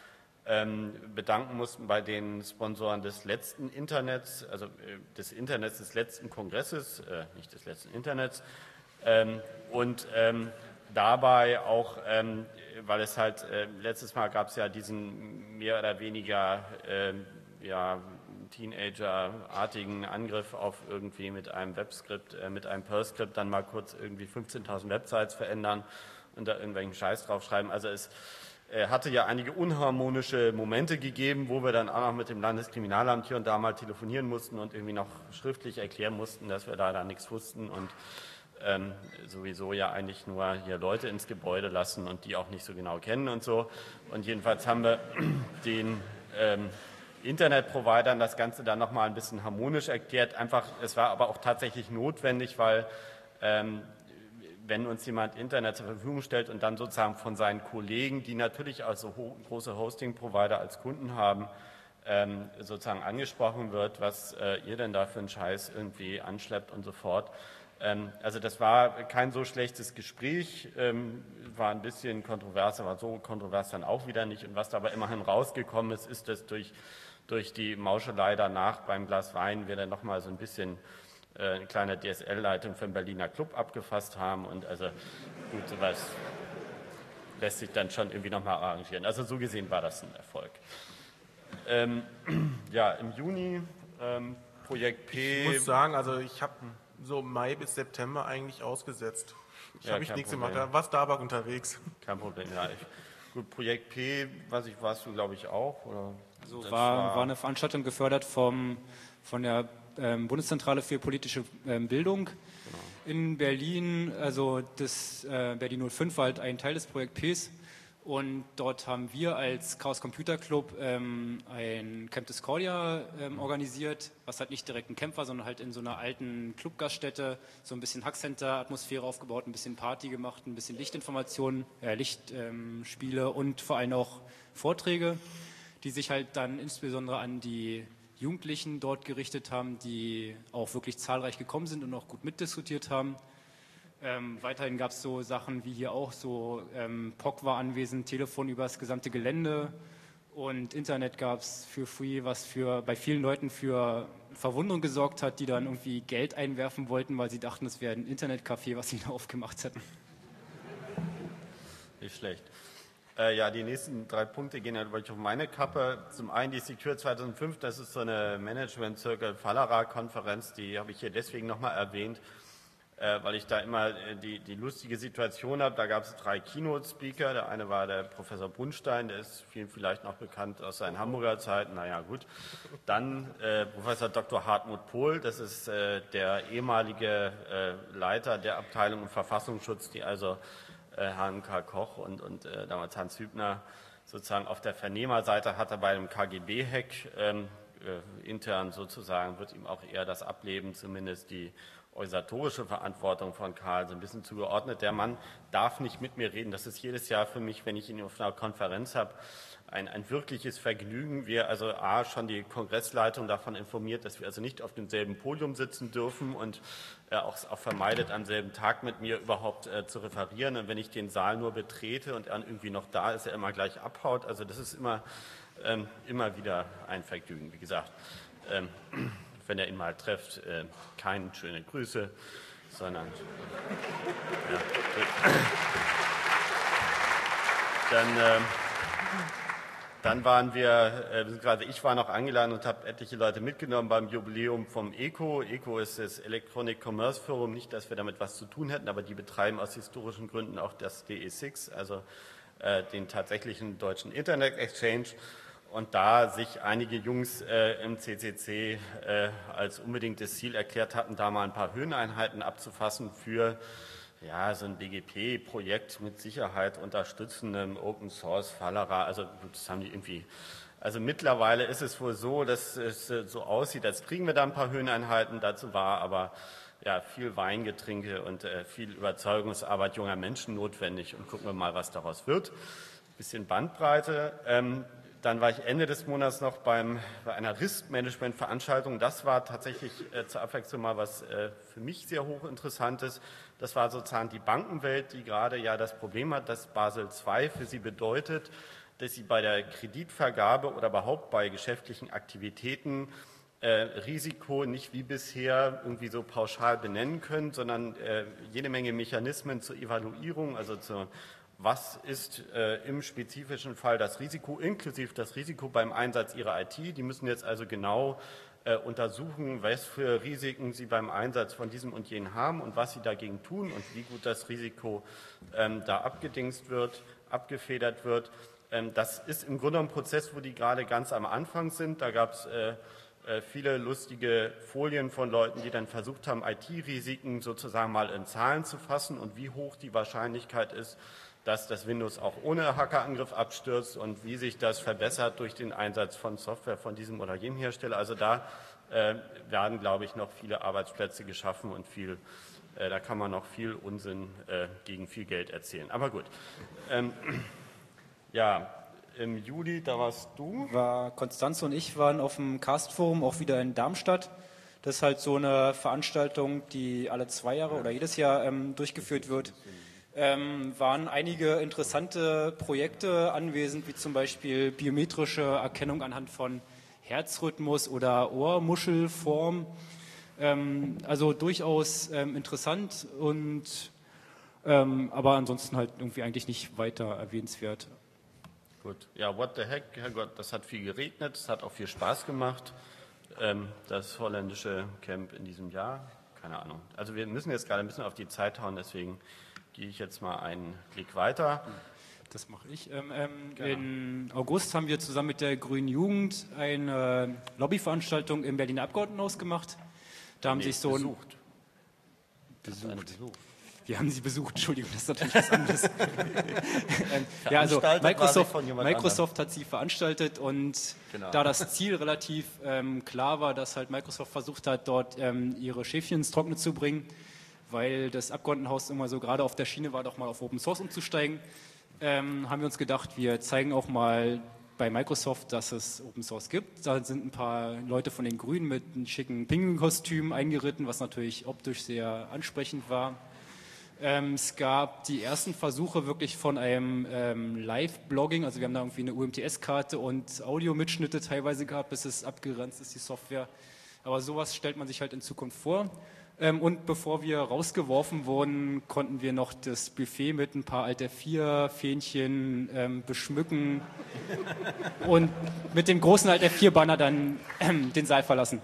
ähm, bedanken mussten bei den Sponsoren des letzten Internets, also äh, des Internets des letzten Kongresses, äh, nicht des letzten Internets, ähm, und ähm, dabei auch, ähm, weil es halt, äh, letztes Mal gab es ja diesen mehr oder weniger äh, ja, Teenager-artigen Angriff auf irgendwie mit einem Webskript, äh, mit einem Perl-Skript dann mal kurz irgendwie fünfzehntausend Websites verändern und da irgendwelchen Scheiß draufschreiben. Also es äh, hatte ja einige unharmonische Momente gegeben, wo wir dann auch noch mit dem Landeskriminalamt hier und da mal telefonieren mussten und irgendwie noch schriftlich erklären mussten, dass wir da, da nichts wussten und ähm, sowieso ja eigentlich nur hier Leute ins Gebäude lassen und die auch nicht so genau kennen und so. Und jedenfalls haben wir den ähm, Internetprovidern das Ganze dann nochmal ein bisschen harmonisch erklärt. Einfach, es war aber auch tatsächlich notwendig, weil ähm, wenn uns jemand Internet zur Verfügung stellt und dann sozusagen von seinen Kollegen, die natürlich also ho große Hosting-Provider als Kunden haben, ähm, sozusagen angesprochen wird, was äh, ihr denn da für einen Scheiß irgendwie anschleppt und so fort. Ähm, also das war kein so schlechtes Gespräch, ähm, war ein bisschen kontrovers, aber so kontrovers dann auch wieder nicht. Und was dabei immerhin rausgekommen ist, ist, dass durch, durch die Mauschelei danach beim Glas Wein wir dann nochmal so ein bisschen äh, eine kleine D S L-Leitung für den Berliner Club abgefasst haben. Und also gut, sowas lässt sich dann schon irgendwie nochmal arrangieren. Also so gesehen war das ein Erfolg. Ähm, ja, im Juni ähm, Projekt P. Ich muss sagen, also ich habe so Mai bis September eigentlich ausgesetzt. Ich Ja, habe ich kein nichts Problem. gemacht, da war Starbuck unterwegs. Kein Problem, ja. Ich, gut, Projekt P, weiß ich, warst du, glaube ich, auch? Oder? Also Das war, war eine Veranstaltung gefördert vom, von der ähm, Bundeszentrale für politische ähm, Bildung genau. in Berlin. Also das äh, Berlin null fünf war halt ein Teil des Projekt Ps. Und dort haben wir als Chaos Computer Club ähm, ein Camp Discordia ähm, organisiert, was halt nicht direkt ein Camp war, sondern halt in so einer alten Clubgaststätte, so ein bisschen Hackcenter-Atmosphäre aufgebaut, ein bisschen Party gemacht, ein bisschen Lichtinformationen, äh, Lichtspiele ähm, und vor allem auch Vorträge, die sich halt dann insbesondere an die Jugendlichen dort gerichtet haben, die auch wirklich zahlreich gekommen sind und auch gut mitdiskutiert haben. Ähm, weiterhin gab es so Sachen wie hier auch, so ähm, P O C war anwesend, Telefon über das gesamte Gelände und Internet gab es für free, was für bei vielen Leuten für Verwunderung gesorgt hat, die dann irgendwie Geld einwerfen wollten, weil sie dachten, es wäre ein Internetcafé, was sie da aufgemacht hätten. Nicht schlecht. Äh, ja, die nächsten drei Punkte gehen ja wirklich auf meine Kappe. Zum einen die Secure zweitausendfünf, das ist so eine Management Circle Fallera-Konferenz, die habe ich hier deswegen nochmal erwähnt, weil ich da immer die, die lustige Situation habe. Da gab es drei Keynote-Speaker. Der eine war der Professor Brunstein, der ist vielen vielleicht noch bekannt aus seinen Hamburger Zeiten. Naja, gut. Dann äh, Professor Doktor Hartmut Pohl, das ist äh, der ehemalige äh, Leiter der Abteilung im Verfassungsschutz, die also äh, H N K Koch und, und äh, damals Hans Hübner sozusagen auf der Vernehmerseite hatte bei einem K G B-Hack. Ähm, äh, intern sozusagen wird ihm auch eher das Ableben, zumindest die organisatorische Verantwortung von Karl so ein bisschen zugeordnet. Der Mann darf nicht mit mir reden. Das ist jedes Jahr für mich, wenn ich ihn auf einer Konferenz habe, ein, ein wirkliches Vergnügen. Wir also A, schon die Kongressleitung davon informiert, dass wir also nicht auf demselben Podium sitzen dürfen und äh, auch, auch vermeidet, am selben Tag mit mir überhaupt äh, zu referieren. Und wenn ich den Saal nur betrete und er irgendwie noch da ist, er immer gleich abhaut. Also das ist immer, ähm, immer wieder ein Vergnügen, wie gesagt. Ähm, wenn ihr ihn mal trefft, äh, keine schöne Grüße, sondern ja, dann, äh, dann waren wir, äh, beziehungsweise ich war noch eingeladen und habe etliche Leute mitgenommen beim Jubiläum vom E C O. E C O ist das Electronic Commerce Forum, nicht, dass wir damit was zu tun hätten, aber die betreiben aus historischen Gründen auch das D E sechs, also äh, den tatsächlichen deutschen Internet Exchange. Und da sich einige Jungs äh, im C C C äh, als unbedingtes Ziel erklärt hatten, da mal ein paar Höheneinheiten abzufassen für ja, so ein B G P-Projekt mit Sicherheit unterstützendem Open Source Fallera. Also das haben die irgendwie. Also mittlerweile ist es wohl so, dass es äh, so aussieht, als kriegen wir da ein paar Höheneinheiten. Dazu war aber ja viel Weingetrinke und äh, viel Überzeugungsarbeit junger Menschen notwendig. Und gucken wir mal, was daraus wird. Ein bisschen Bandbreite. Ähm, Dann war ich Ende des Monats noch beim, bei einer Risk-Management-Veranstaltung. Das war tatsächlich äh, zur Abwechslung mal was äh, für mich sehr hochinteressantes. Das war sozusagen die Bankenwelt, die gerade ja das Problem hat, dass Basel zwei für sie bedeutet, dass sie bei der Kreditvergabe oder überhaupt bei geschäftlichen Aktivitäten äh, Risiko nicht wie bisher irgendwie so pauschal benennen können, sondern äh, jede Menge Mechanismen zur Evaluierung, also zur was ist äh, im spezifischen Fall das Risiko, inklusive das Risiko beim Einsatz ihrer I T. Die müssen jetzt also genau äh, untersuchen, was für Risiken sie beim Einsatz von diesem und jenem haben und was sie dagegen tun und wie gut das Risiko ähm, da abgedingst wird, abgefedert wird. Ähm, das ist im Grunde ein Prozess, wo die gerade ganz am Anfang sind. Da gab es äh, äh, viele lustige Folien von Leuten, die dann versucht haben, I T-Risiken sozusagen mal in Zahlen zu fassen und wie hoch die Wahrscheinlichkeit ist, dass das Windows auch ohne Hackerangriff abstürzt und wie sich das verbessert durch den Einsatz von Software von diesem oder jenem Hersteller. Also da äh, werden, glaube ich, noch viele Arbeitsplätze geschaffen und viel, äh, da kann man noch viel Unsinn äh, gegen viel Geld erzählen. Aber gut. Ähm, ja, im Juli, da warst du. War Konstanze und ich waren auf dem Cast-Forum, auch wieder in Darmstadt. Das ist halt so eine Veranstaltung, die alle zwei Jahre oder jedes Jahr ähm, durchgeführt wird. Ähm, waren einige interessante Projekte anwesend, wie zum Beispiel biometrische Erkennung anhand von Herzrhythmus oder Ohrmuschelform. Ähm, also durchaus ähm, interessant, und ähm, aber ansonsten halt irgendwie eigentlich nicht weiter erwähnenswert. Gut, ja, what the heck, Herrgott, das hat viel geregnet, es hat auch viel Spaß gemacht, ähm, das holländische Camp in diesem Jahr, keine Ahnung. Also wir müssen jetzt gerade ein bisschen auf die Zeit hauen, deswegen gehe ich jetzt mal einen Blick weiter. Das mache ich. Ähm, ähm, genau. In August haben wir zusammen mit der Grünen Jugend eine Lobbyveranstaltung im Berliner Abgeordnetenhaus gemacht. Da haben nee, sich so besucht. Besucht. besucht. Wir haben sie besucht, Entschuldigung, das ist natürlich was anderes. ähm, ja, also Microsoft, Microsoft hat sie veranstaltet, und genau. Da das Ziel relativ ähm, klar war, dass halt Microsoft versucht hat, dort ähm, ihre Schäfchen ins Trockene zu bringen, weil das Abgeordnetenhaus immer so gerade auf der Schiene war, doch mal auf Open Source umzusteigen, ähm, haben wir uns gedacht, wir zeigen auch mal bei Microsoft, dass es Open Source gibt. Da sind ein paar Leute von den Grünen mit einem schicken Pinguin-Kostüm eingeritten, was natürlich optisch sehr ansprechend war. Ähm, es gab die ersten Versuche wirklich von einem ähm, Live-Blogging, also wir haben da irgendwie eine U M T S-Karte und Audiomitschnitte teilweise gehabt, bis es abgeranzt ist, die Software. Aber sowas stellt man sich halt in Zukunft vor. Ähm, und bevor wir rausgeworfen wurden, konnten wir noch das Buffet mit ein paar Alt F vier Fähnchen ähm, beschmücken und mit dem großen Alt F vier Banner dann ähm, den Saal verlassen.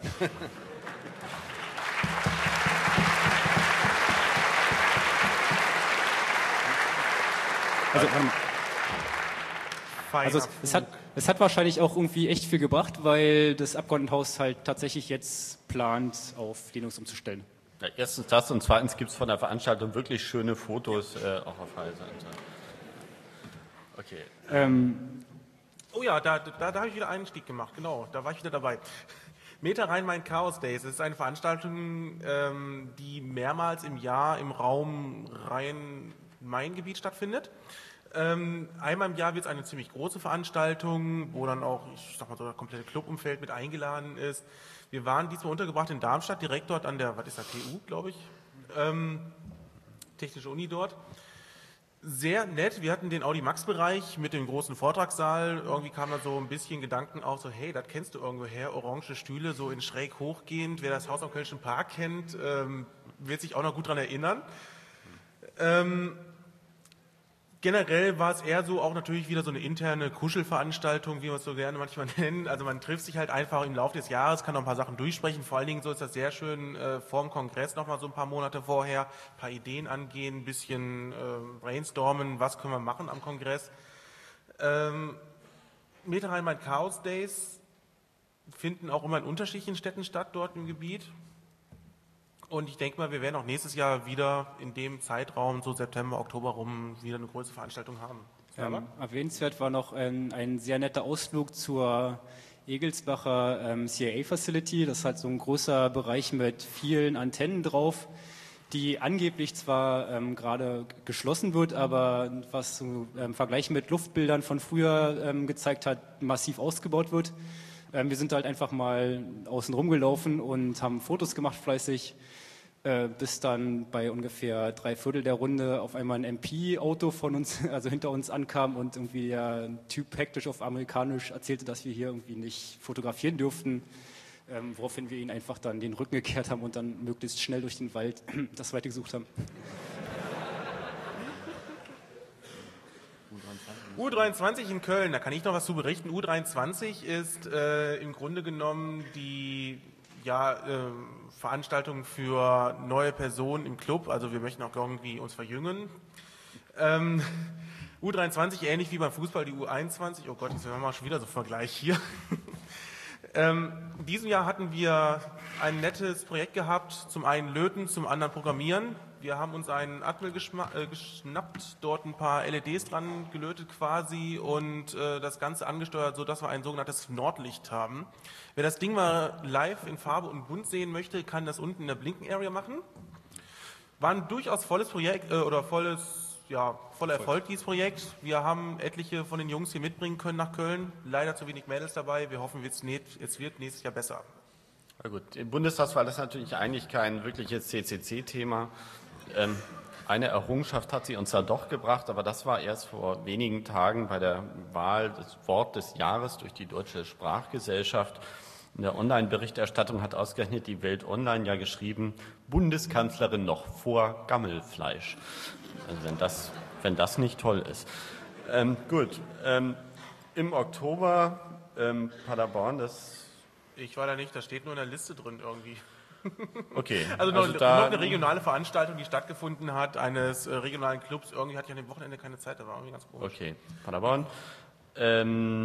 Also, ähm, also es, es, hat, es hat wahrscheinlich auch irgendwie echt viel gebracht, weil das Abgeordnetenhaus halt tatsächlich jetzt plant, auf Linux umzustellen. Ja, erstens das, und zweitens gibt es von der Veranstaltung wirklich schöne Fotos, äh, auch auf Heise. Okay. Ähm, oh ja, da, da, da habe ich wieder einen Einstieg gemacht, genau, da war ich wieder dabei. Meta Rhein-Main Chaos Days, das ist eine Veranstaltung, ähm, die mehrmals im Jahr im Raum Rhein-Main-Gebiet stattfindet. Ähm, einmal im Jahr wird es eine ziemlich große Veranstaltung, wo dann auch, ich sag mal so, das komplette Clubumfeld mit eingeladen ist. Wir waren diesmal untergebracht in Darmstadt, direkt dort an der, was ist das, T U, glaube ich, ähm, Technische Uni dort. Sehr nett, wir hatten den Audi Max-Bereich mit dem großen Vortragssaal. Irgendwie kam da so ein bisschen Gedanken auf, so hey, das kennst du irgendwoher, orange Stühle, so in schräg hochgehend. Wer das Haus am Kölnischen Park kennt, ähm, wird sich auch noch gut daran erinnern. Ähm, Generell war es eher so auch natürlich wieder so eine interne Kuschelveranstaltung, wie wir es so gerne manchmal nennen. Also man trifft sich halt einfach im Laufe des Jahres, kann noch ein paar Sachen durchsprechen. Vor allen Dingen so ist das sehr schön äh, vorm Kongress nochmal so ein paar Monate vorher, ein paar Ideen angehen, ein bisschen äh, brainstormen, was können wir machen am Kongress. Ähm, Meta Rhein-Main Chaos Days finden auch immer in unterschiedlichen Städten statt dort im Gebiet. Und ich denke mal, wir werden auch nächstes Jahr wieder in dem Zeitraum, so September, Oktober rum, wieder eine große Veranstaltung haben. Ähm, erwähnenswert war noch ein, ein sehr netter Ausflug zur Egelsbacher ähm, C I A-Facility. Das ist halt so ein großer Bereich mit vielen Antennen drauf, die angeblich zwar ähm, gerade geschlossen wird, aber was so, im ähm, Vergleich mit Luftbildern von früher ähm, gezeigt hat, massiv ausgebaut wird. Ähm, wir sind halt einfach mal außen rumgelaufen und haben Fotos gemacht fleißig. äh, bis dann bei ungefähr drei Viertel der Runde auf einmal ein M P-Auto von uns, also hinter uns ankam und irgendwie der Typ hektisch auf Amerikanisch erzählte, dass wir hier irgendwie nicht fotografieren dürften, ähm, woraufhin wir ihn einfach dann den Rücken gekehrt haben und dann möglichst schnell durch den Wald das weitergesucht haben. U dreiundzwanzig in Köln, da kann ich noch was zu berichten. U dreiundzwanzig ist äh, im Grunde genommen die ja, äh, Veranstaltung für neue Personen im Club. Also wir möchten auch irgendwie uns verjüngen. Ähm, U dreiundzwanzig ähnlich wie beim Fußball die U einundzwanzig. Oh Gott, jetzt haben wir schon wieder so einen Vergleich hier. ähm, in diesem Jahr hatten wir ein nettes Projekt gehabt. Zum einen Löten, zum anderen Programmieren. Wir haben uns einen Atmel äh, geschnappt, dort ein paar L E Ds dran gelötet quasi und äh, das Ganze angesteuert, sodass wir ein sogenanntes Nordlicht haben. Wer das Ding mal live in Farbe und bunt sehen möchte, kann das unten in der Blinken-Area machen. War ein durchaus volles Projekt äh, oder volles, ja, voller Erfolg, dieses Projekt. Wir haben etliche von den Jungs hier mitbringen können nach Köln. Leider zu wenig Mädels dabei. Wir hoffen, es wird nächstes Jahr besser. Na gut, im Bundestagswahl ist natürlich eigentlich kein wirkliches C C C-Thema. Ähm, eine Errungenschaft hat sie uns da doch gebracht, aber das war erst vor wenigen Tagen bei der Wahl des Wort des Jahres durch die Deutsche Sprachgesellschaft. In der Online-Berichterstattung hat ausgerechnet die Welt Online ja geschrieben, Bundeskanzlerin noch vor Gammelfleisch. Also wenn das, wenn das nicht toll ist. Ähm, gut, ähm, im Oktober ähm, Paderborn, das... Ich war da nicht, da steht nur in der Liste drin irgendwie. Okay. Also noch, also da, noch eine regionale Veranstaltung, die stattgefunden hat, eines äh, regionalen Clubs. Irgendwie hatte ich an dem Wochenende keine Zeit, da war irgendwie ganz komisch. Okay, Paderborn. Ähm,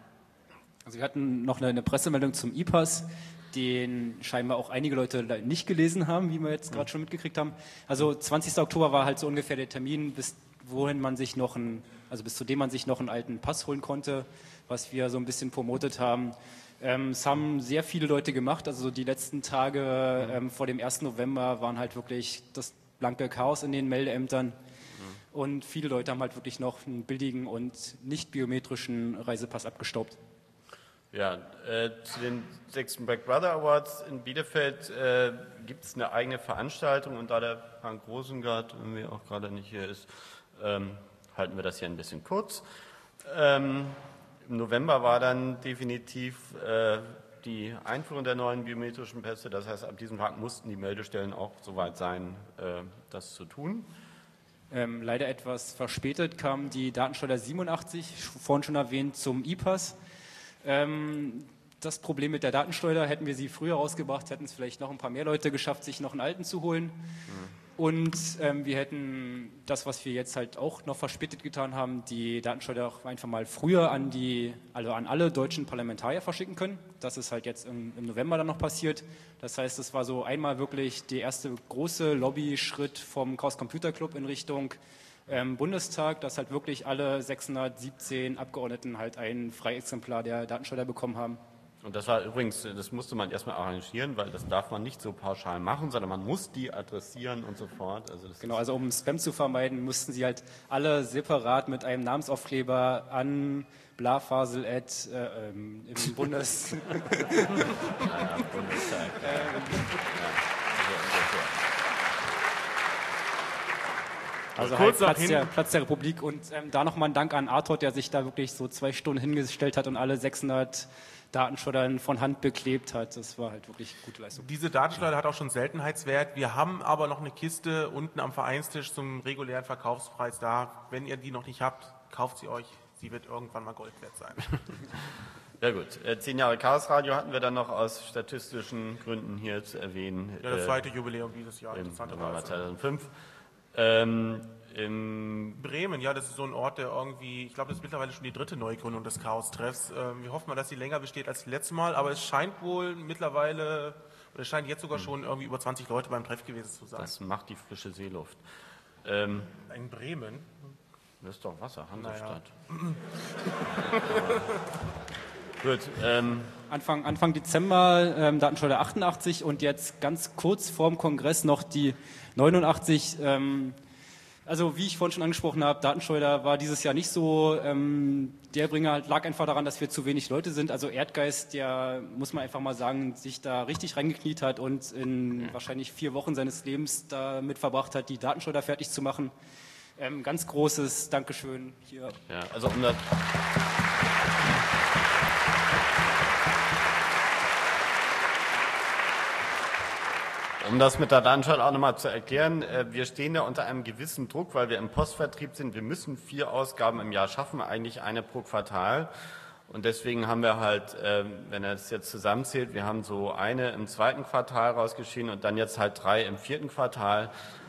also wir hatten noch eine, eine Pressemeldung zum I P A S, den scheinbar auch einige Leute nicht gelesen haben, wie wir jetzt gerade schon mitgekriegt haben. Also zwanzigster Oktober war halt so ungefähr der Termin, bis wohin man sich noch einen, also bis zu dem man sich noch einen alten Pass holen konnte, was wir so ein bisschen promotet haben. Ähm, es haben sehr viele Leute gemacht, also die letzten Tage ähm, vor dem ersten November waren halt wirklich das blanke Chaos in den Meldeämtern mhm. und viele Leute haben halt wirklich noch einen billigen und nicht biometrischen Reisepass abgestaubt. Ja, äh, zu den sechsten Black Brother Awards in Bielefeld äh, gibt es eine eigene Veranstaltung und da der Frank Rosengart irgendwie auch gerade nicht hier ist, ähm, halten wir das hier ein bisschen kurz. Ähm, Im November war dann definitiv äh, die Einführung der neuen biometrischen Pässe. Das heißt, ab diesem Tag mussten die Meldestellen auch soweit sein, äh, das zu tun. Ähm, leider etwas verspätet kam die Datensteuer siebenundachtzig, vorhin schon erwähnt, zum I P A S. Ähm, das Problem mit der Datensteuer, hätten wir sie früher rausgebracht, hätten es vielleicht noch ein paar mehr Leute geschafft, sich noch einen alten zu holen. Mhm. Und ähm, wir hätten das, was wir jetzt halt auch noch verspätet getan haben, die Datensteuer auch einfach mal früher an die, also an alle deutschen Parlamentarier verschicken können. Das ist halt jetzt im, im November dann noch passiert. Das heißt, es war so einmal wirklich der erste große Lobby-Schritt vom Chaos Computer Club in Richtung ähm, Bundestag, dass halt wirklich alle sechshundertsiebzehn Abgeordneten halt ein Freiexemplar der Datensteuer bekommen haben. Und das war übrigens, das musste man erstmal arrangieren, weil das darf man nicht so pauschal machen, sondern man muss die adressieren und so fort. Also das genau, also um Spam zu vermeiden, mussten sie halt alle separat mit einem Namensaufkleber an blafasel at äh, ähm, im Bundes... ja, ja, Bundestag. Ja. Also halt Platz der, Platz der Republik und ähm, da nochmal ein Dank an Arthur, der sich da wirklich so zwei Stunden hingestellt hat und alle sechshundert Datenschleudern von Hand beklebt hat. Das war halt wirklich gute Leistung. Diese Datenschleuder hat auch schon Seltenheitswert. Wir haben aber noch eine Kiste unten am Vereinstisch zum regulären Verkaufspreis da. Wenn ihr die noch nicht habt, kauft sie euch. Sie wird irgendwann mal Gold wert sein. Ja gut. Äh, zehn Jahre Chaos Radio hatten wir dann noch aus statistischen Gründen hier zu erwähnen. Ja, das zweite äh, Jubiläum dieses Jahr. Im November zweitausendfünf. Ähm, in Bremen, ja, das ist so ein Ort, der irgendwie, ich glaube, das ist mittlerweile schon die dritte Neugründung des Chaos-Treffs. Ähm, wir hoffen mal, dass sie länger besteht als das letzte Mal, aber es scheint wohl mittlerweile, oder es scheint jetzt sogar schon irgendwie über zwanzig Leute beim Treff gewesen zu sein. Das macht die frische Seeluft. Ähm, in Bremen? Das ist doch Wasser, Hansestadt. Naja. Gut, ähm, Anfang, Anfang Dezember ähm, Datenschleuder achtundachtzig und jetzt ganz kurz vorm Kongress noch die neunundachtzig. Ähm, Also wie ich vorhin schon angesprochen habe, Datenschleuder war dieses Jahr nicht so. Ähm, der Bringer lag einfach daran, dass wir zu wenig Leute sind. Also Erdgeist, der, muss man einfach mal sagen, sich da richtig reingekniet hat und in wahrscheinlich vier Wochen seines Lebens damit verbracht hat, die Datenschleuder fertig zu machen. Ähm, ganz großes Dankeschön hier. Ja, also um das Um das mit der Datenschleuder auch nochmal zu erklären, wir stehen da unter einem gewissen Druck, weil wir im Postvertrieb sind. Wir müssen vier Ausgaben im Jahr schaffen, eigentlich eine pro Quartal. Und deswegen haben wir halt, wenn er das jetzt zusammenzählt, wir haben so eine im zweiten Quartal rausgeschieden und dann jetzt halt drei im vierten Quartal.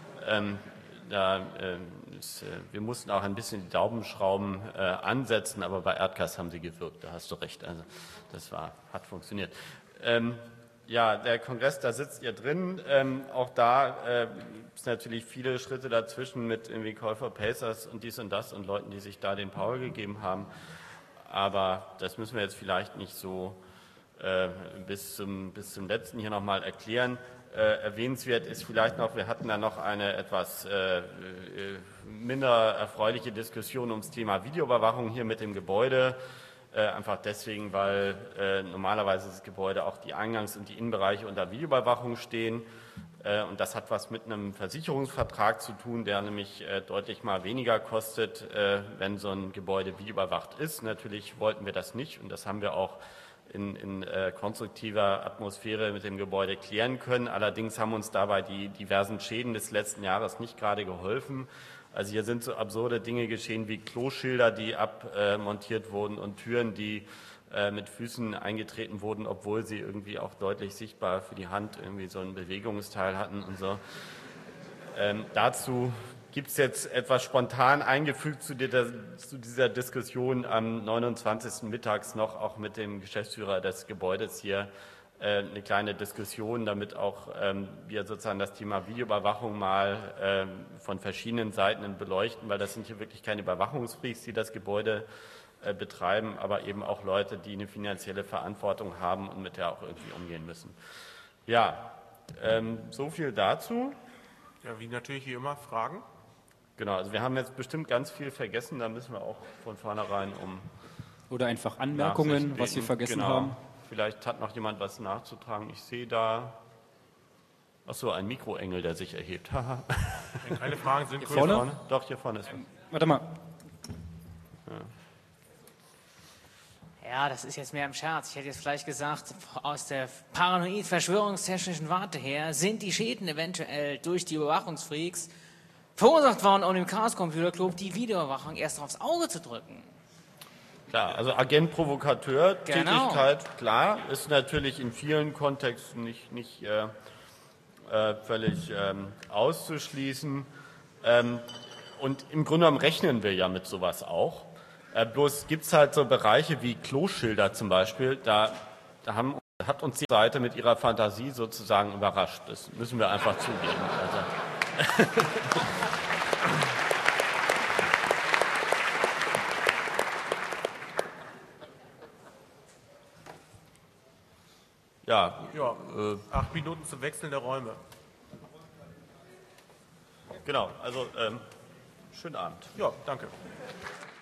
Da, ist, wir mussten auch ein bisschen die Daumenschrauben ansetzen, aber bei Erdgas haben sie gewirkt, da hast du recht. Also das war, hat funktioniert. Ja, der Kongress, da sitzt ihr drin. Ähm, auch da äh, ist natürlich viele Schritte dazwischen mit irgendwie Call for Pacers und dies und das und Leuten, die sich da den Power gegeben haben. Aber das müssen wir jetzt vielleicht nicht so äh, bis zum, bis zum letzten hier nochmal erklären. Äh, erwähnenswert ist vielleicht noch, wir hatten da noch eine etwas äh, äh, minder erfreuliche Diskussion ums Thema Videoüberwachung hier mit dem Gebäude. Äh, einfach deswegen, weil äh, normalerweise das Gebäude auch die Eingangs- und die Innenbereiche unter Videoüberwachung stehen. Äh, und das hat was mit einem Versicherungsvertrag zu tun, der nämlich äh, deutlich mal weniger kostet, äh, wenn so ein Gebäude videoüberwacht ist. Natürlich wollten wir das nicht und das haben wir auch in, in äh, konstruktiver Atmosphäre mit dem Gebäude klären können. Allerdings haben uns dabei die diversen Schäden des letzten Jahres nicht gerade geholfen. Also hier sind so absurde Dinge geschehen wie Kloschilder, die abmontiert wurden und Türen, die äh, mit Füßen eingetreten wurden, obwohl sie irgendwie auch deutlich sichtbar für die Hand irgendwie so ein Bewegungsteil hatten und so. Ähm, dazu gibt es jetzt etwas spontan eingefügt zu, der, zu dieser Diskussion am neunundzwanzigsten mittags noch, auch mit dem Geschäftsführer des Gebäudes hier, eine kleine Diskussion, damit auch ähm, wir sozusagen das Thema Videoüberwachung mal ähm, von verschiedenen Seiten beleuchten, weil das sind hier wirklich keine Überwachungsfreaks, die das Gebäude äh, betreiben, aber eben auch Leute, die eine finanzielle Verantwortung haben und mit der auch irgendwie umgehen müssen. Ja, ähm, so viel dazu. Ja, wie natürlich wie immer Fragen. Genau, also wir haben jetzt bestimmt ganz viel vergessen, da müssen wir auch von vornherein um... Oder einfach Anmerkungen, was wir vergessen genau. haben. Vielleicht hat noch jemand was nachzutragen. Ich sehe da, ach so, ein Mikroengel, der sich erhebt. Wenn keine Fragen sind, hier vorne? vorne? Doch, hier vorne ist was. Ähm, warte mal. Ja. ja, das ist jetzt mehr im Scherz. Ich hätte jetzt vielleicht gesagt, aus der paranoid-verschwörungstechnischen Warte her sind die Schäden eventuell durch die Überwachungsfreaks verursacht worden, um dem Chaos Computer Club die Videoüberwachung erst aufs Auge zu drücken. Klar, also Agent-Provokateur-Tätigkeit, genau. Klar, ist natürlich in vielen Kontexten nicht, nicht äh, äh, völlig ähm, auszuschließen. Ähm, und im Grunde genommen rechnen wir ja mit sowas auch. Äh, bloß gibt es halt so Bereiche wie Kloschilder zum Beispiel, da, da haben, hat uns die Seite mit ihrer Fantasie sozusagen überrascht. Das müssen wir einfach zugeben. Also Ja, ja äh, acht Minuten zum Wechseln der Räume. Genau, also ähm, schönen Abend. Ja, danke.